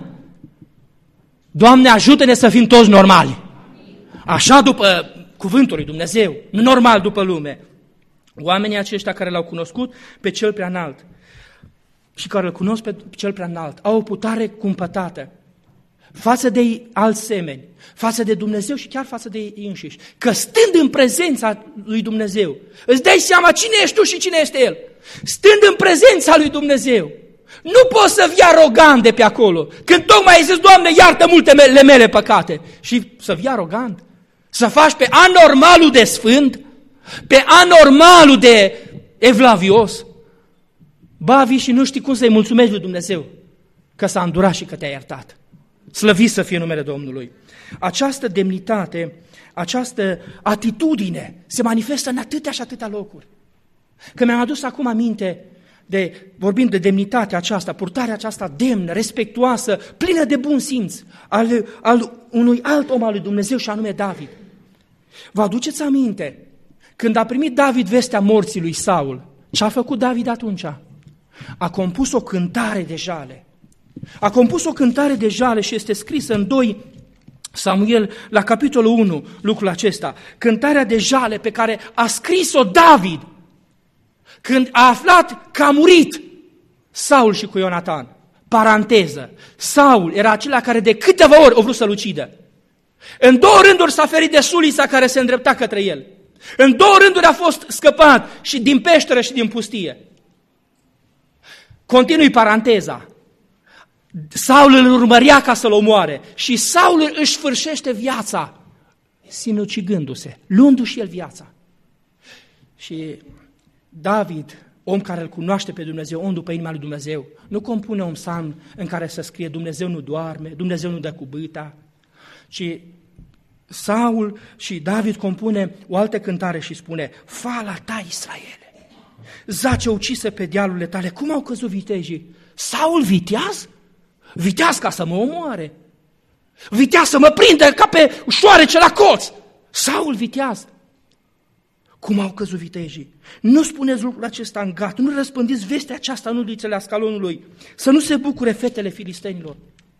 Doamne, ajută-ne să fim toți normali. Așa după cuvântul lui Dumnezeu, nu normal după lume. Oamenii aceștia care l-au cunoscut pe cel prea înalt și care îl cunosc pe cel prea înalt au o putare cumpătată față de alți semeni, față de Dumnezeu și chiar față de ei înșiși. Că stând în prezența lui Dumnezeu, îți dai seama cine ești tu și cine este El. Stând în prezența lui Dumnezeu, nu poți să fii arogant de pe acolo. Când tocmai ai zis, Doamne, iartă multele mele păcate. Și să fii arogant, să faci pe anormalul de sfânt, pe anormalul de evlavios. Ba, vii și nu știi cum să-i mulțumești lui Dumnezeu că s-a îndurat și că te-a iertat. Slăvit să fie numele Domnului. Această demnitate, această atitudine se manifestă în atâtea și atâtea locuri. Că mi-am adus acum aminte, vorbind de demnitatea aceasta, purtarea aceasta demnă, respectuoasă, plină de bun simț, al unui alt om al lui Dumnezeu și anume David. Vă aduceți aminte, când a primit David vestea morții lui Saul, ce a făcut David atunci? A compus o cântare de jale. A compus o cântare de jale și este scrisă în 2 Samuel, la capitolul 1, lucrul acesta. Cântarea de jale pe care a scris-o David când a aflat că a murit Saul și cu Ionatan. Paranteză, Saul era acela care de câteva ori a vrut să-l ucidă. În 2 rânduri s-a ferit de sulița care se îndrepta către el. În 2 rânduri a fost scăpat și din peșteră și din pustie. Continui paranteza. Saul îl urmărea ca să-l omoare și Saul își sfârșește viața sinucigându-se, luându-și el viața. Și David, om care îl cunoaște pe Dumnezeu, om după inima lui Dumnezeu, nu compune un psalm în care să scrie Dumnezeu nu doarme, Dumnezeu nu dă cu bâta, ci Saul și David compune o altă cântare și spune, fala ta, Israele, zace ucise pe dealurile tale, cum au căzut vitejii? Saul viteaz? Viteaz ca să mă omoare, viteaz să mă prindă ca pe șoarece la colț. Saul viteaz. Cum au căzut vitejii? Nu spuneți lucrul acesta în Gat, nu răspândiți vestea aceasta în ulițele Ascalonului, să nu se bucure fetele filistenilor,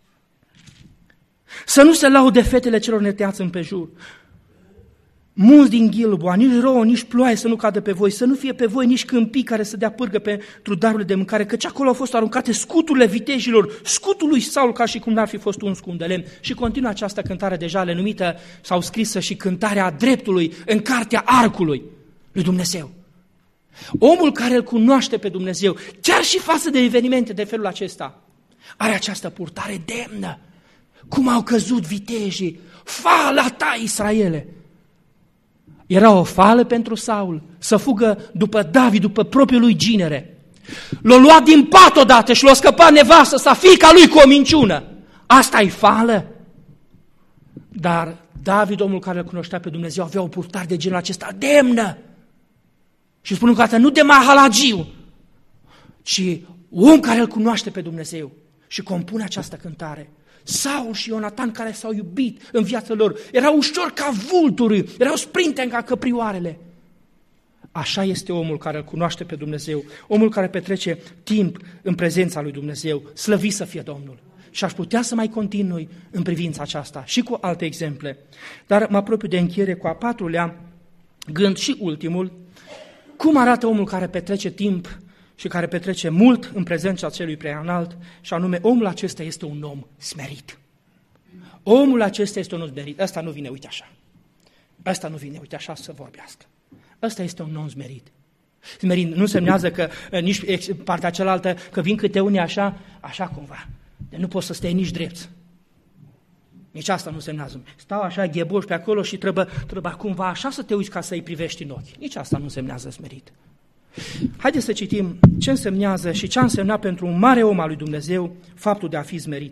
să nu se laude fetele celor neteați împrejur. Mulți din Gilboa, nici rouă, nici ploaie să nu cadă pe voi, să nu fie pe voi nici câmpii care să dea pârgă pentru darurile de mâncare, căci acolo au fost aruncate scuturile vitejilor, scutul lui Saul ca și cum n-ar fi fost uns cu un de lemn. Și continuă această cântare de jale numită sau scrisă și cântarea dreptului în cartea arcului lui Dumnezeu. Omul care îl cunoaște pe Dumnezeu, chiar și față de evenimente de felul acesta, are această purtare demnă. Cum au căzut vitejii, fala ta, Israele! Era o fală pentru Saul să fugă după David, după propriul lui ginere. L-a luat din pat odată și l-a scăpat nevastă sa, fiica lui, cu o minciună. Asta-i fală? Dar David, omul care îl cunoștea pe Dumnezeu, avea o purtare de genul acesta demnă. Și spun încă o dată, nu de mahalagiu, ci om care îl cunoaște pe Dumnezeu și compune această cântare. Saul și Ionatan, care s-au iubit în viața lor, erau ușor ca vulturi, erau sprinteni ca căprioarele. Așa este omul care îl cunoaște pe Dumnezeu, omul care petrece timp în prezența lui Dumnezeu, slăvit să fie Domnul. Și aș putea să mai continui în privința aceasta și cu alte exemple. Dar mă apropiu de încheiere cu a 4-lea gând și ultimul. Cum arată omul care petrece timp și care petrece mult în prezența celui preanalt, și anume omul acesta este un om smerit. Omul acesta este un om smerit. Ăsta nu vine, uite așa. Ăsta nu vine, uite așa să vorbească. Ăsta este un om smerit. Smerit nu semnează că nici partea cealaltă, că vin câte unii așa cumva. De nu poți să stai nici drept. Nici asta nu semnează. Stau așa gheboși pe acolo și trebuie cumva așa să te uiți ca să-i privești în ochi. Nici asta nu semnează smerit. Haideți să citim ce însemnează și ce a însemnat pentru un mare om al lui Dumnezeu faptul de a fi smerit.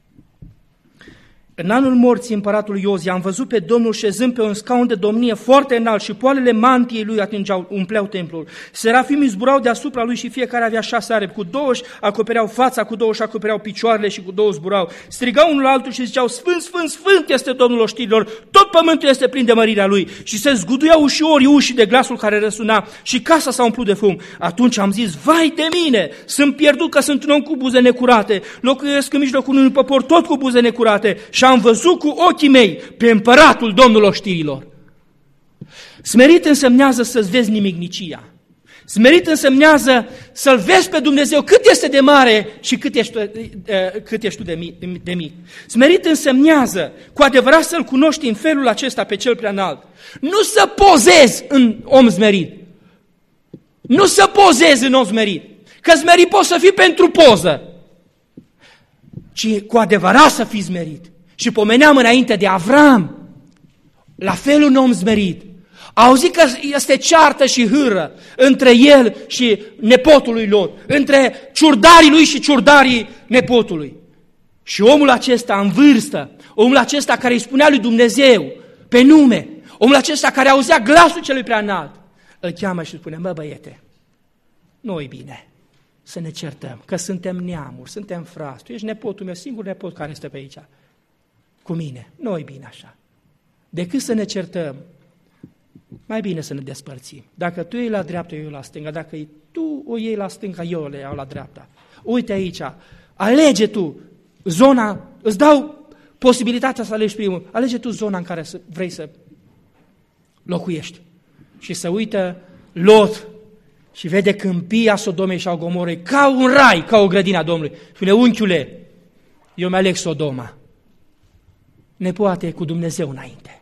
În anul morții împăratului Iosia am văzut pe Domnul șezând pe un scaun de domnie foarte înalt și poalele mantiei lui umpleau templul. Serafimii zburau deasupra lui și fiecare avea 6 aripi, cu 2 acopereau fața, cu 2 acopereau picioarele și cu 2 zburau. Strigau unul altul și ziceau: Sfânt, Sfânt, Sfânt este Domnul oștirilor, tot pământul este plin de mărirea lui. Și se zguduiau ușii de glasul care răsuna și casa s-a umplut de fum. Atunci am zis: vai de mine, sunt pierdut că sunt un om cu buze necurate, locuiesc în mijlocul unui popor tot cu buze necurate și am văzut cu ochii mei pe împăratul Domnul oștirilor. Smerit însemnează să-ți vezi nimicnicia. Smerit însemnează să-L vezi pe Dumnezeu cât este de mare și cât ești tu de mic. Smerit însemnează cu adevărat să-L cunoști în felul acesta pe Cel Preanalt. Nu să pozezi în om smerit. Nu să pozezi în om smerit. Că smerit poți să fii pentru poză. Ci cu adevărat să fii smerit. Și pomeneam înainte de Avram, la fel un om smerit. A auzit că este ceartă și hâră între el și nepotul lui Lot, între ciurdarii lui și ciurdarii nepotului. Și omul acesta în vârstă, omul acesta care îi spunea lui Dumnezeu pe nume, omul acesta care auzea glasul celui preanalt, îl cheamă și spune: mă băiete, nu-i bine să ne certăm, că suntem neamuri, suntem frați, tu ești nepotul meu, singur nepot care este pe aici cu mine, nu-i bine așa. Decât să ne certăm, mai bine să ne despărțim. Dacă tu iei la dreapta, eu la stânga, dacă tu o iei la stânga, eu le iau la dreapta. Uite aici, alege tu zona, îți dau posibilitatea să alegi primul, alege tu zona în care vrei să locuiești. Și să uită Lot și vede câmpia Sodomei și a Gomorei ca un rai, ca o grădină a Domnului. Spune: unchiule, eu mi-aleg Sodoma. Ne poate cu Dumnezeu înainte.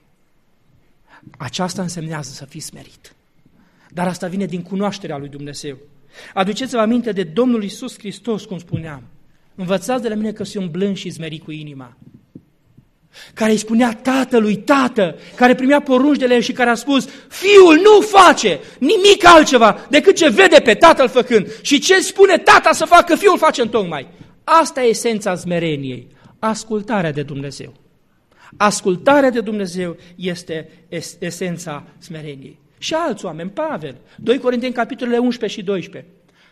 Aceasta însemnează să fii smerit. Dar asta vine din cunoașterea lui Dumnezeu. Aduceți-vă aminte de Domnul Iisus Hristos, cum spuneam. Învățați de la mine că sunt blând și smerit cu inima. Care îi spunea tatălui: tată, care primea porunci de la el și care a spus: fiul nu face nimic altceva decât ce vede pe tatăl făcând. Și ce spune tata să facă, fiul face întocmai. Asta e esența smereniei, ascultarea de Dumnezeu. Ascultarea de Dumnezeu este esența smereniei. Și alți oameni, Pavel, 2 Corinteni, capitolele 11 și 12.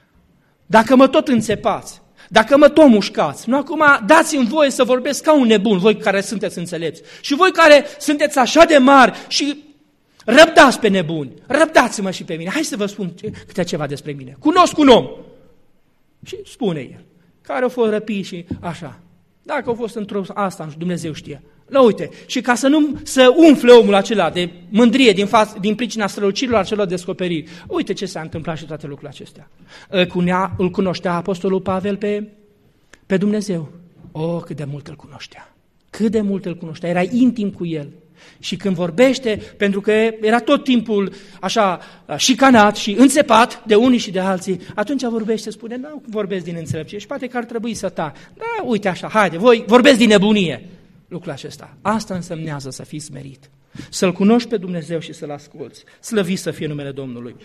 Dacă mă tot înțepați, dacă mă tot mușcați, nu acum dați-mi voie să vorbesc ca un nebun, voi care sunteți înțelepți. Și voi care sunteți așa de mari și răbdați pe nebuni, răbdați-mă și pe mine. Hai să vă spun câte ceva despre mine. Cunosc un om. Și spune el, care a fost răpit și așa. Dacă au fost într-o asta, Dumnezeu știe. La uite, și ca să nu să umfle omul acela de mândrie din pricina strălucirilor acelor descoperiri, uite ce s-a întâmplat și toate lucrurile acestea. Îl cunoștea apostolul Pavel pe Dumnezeu. Cât de mult îl cunoștea. Cât de mult îl cunoștea. Era intim cu el. Și când vorbește, pentru că era tot timpul așa șicanat și înțepat de unii și de alții, atunci vorbește, spune: nu vorbesc din înțelepciune și poate că ar trebui să tac. Da, uite așa, haide, voi vorbesc din nebunie. Lucrul acesta. Asta însemnează să fii smerit. Să-L cunoști pe Dumnezeu și să-L asculți. Slăvit să fie numele Domnului.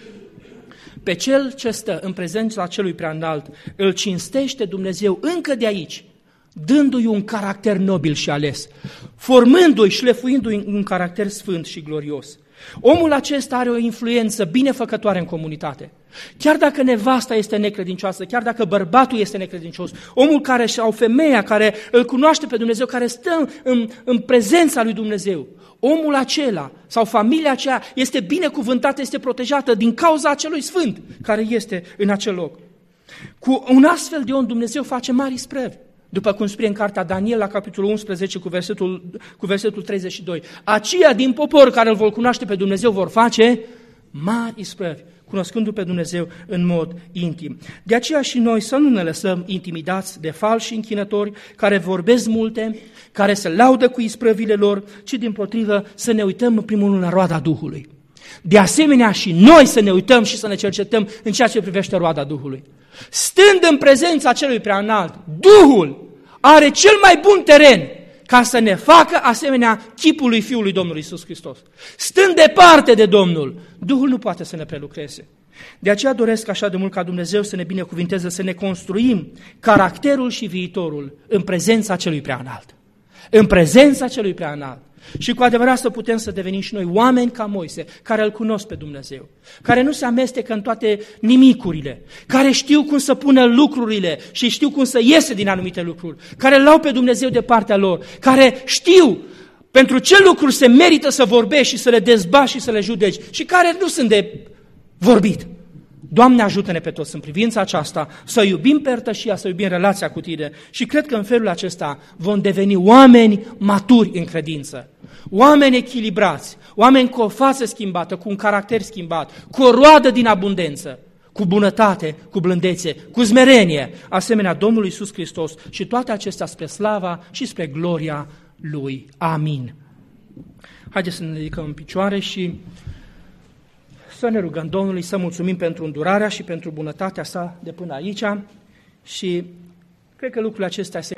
Pe cel ce stă în prezența celui preanalt, îl cinstește Dumnezeu încă de aici, dându-i un caracter nobil și ales, formându-i, șlefuindu-i un caracter sfânt și glorios. Omul acesta are o influență binefăcătoare în comunitate. Chiar dacă nevasta este necredincioasă, chiar dacă bărbatul este necredincios, omul care sau femeia care îl cunoaște pe Dumnezeu, care stă în prezența lui Dumnezeu, omul acela sau familia aceea este binecuvântată, este protejată din cauza acelui sfânt care este în acel loc. Cu un astfel de om Dumnezeu face mari isprăvi. După cum scrie în cartea Daniel, la capitolul 11, cu versetul 32. Aceia din popor care îl vor cunoaște pe Dumnezeu vor face mari isprăvi. cunoscându-l pe Dumnezeu în mod intim. De aceea și noi să nu ne lăsăm intimidați de falși închinători care vorbesc multe, care se laudă cu isprăvile lor, ci dimpotrivă să ne uităm în primul rând la roada Duhului. De asemenea și noi să ne uităm și să ne cercetăm în ceea ce privește roada Duhului. Stând în prezența celui preaînalt, Duhul are cel mai bun teren ca să ne facă asemenea chipului Fiului Domnului Iisus Hristos. Stând departe de Domnul, Duhul nu poate să ne prelucreze. De aceea doresc așa de mult ca Dumnezeu să ne binecuvinteze, să ne construim caracterul și viitorul în prezența celui preaînalt. În prezența celui preaînalt. Și cu adevărat să putem să devenim și noi oameni ca Moise, care îl cunosc pe Dumnezeu, care nu se amestecă în toate nimicurile, care știu cum să pună lucrurile și știu cum să iese din anumite lucruri, care îl au pe Dumnezeu de partea lor, care știu pentru ce lucruri se merită să vorbești și să le dezbați și să le judeci și care nu sunt de vorbit. Doamne, ajută-ne pe toți în privința aceasta să iubim părtășia, să iubim relația cu Tine și cred că în felul acesta vom deveni oameni maturi în credință, oameni echilibrați, oameni cu o față schimbată, cu un caracter schimbat, cu o roadă din abundență, cu bunătate, cu blândețe, cu smerenie, asemenea Domnului Iisus Hristos și toate acestea spre slava și spre gloria Lui. Amin. Haideți să ne ridicăm în picioare și să ne rugăm Domnului, să mulțumim pentru îndurarea și pentru bunătatea sa de până aici și cred că lucrurile acestea se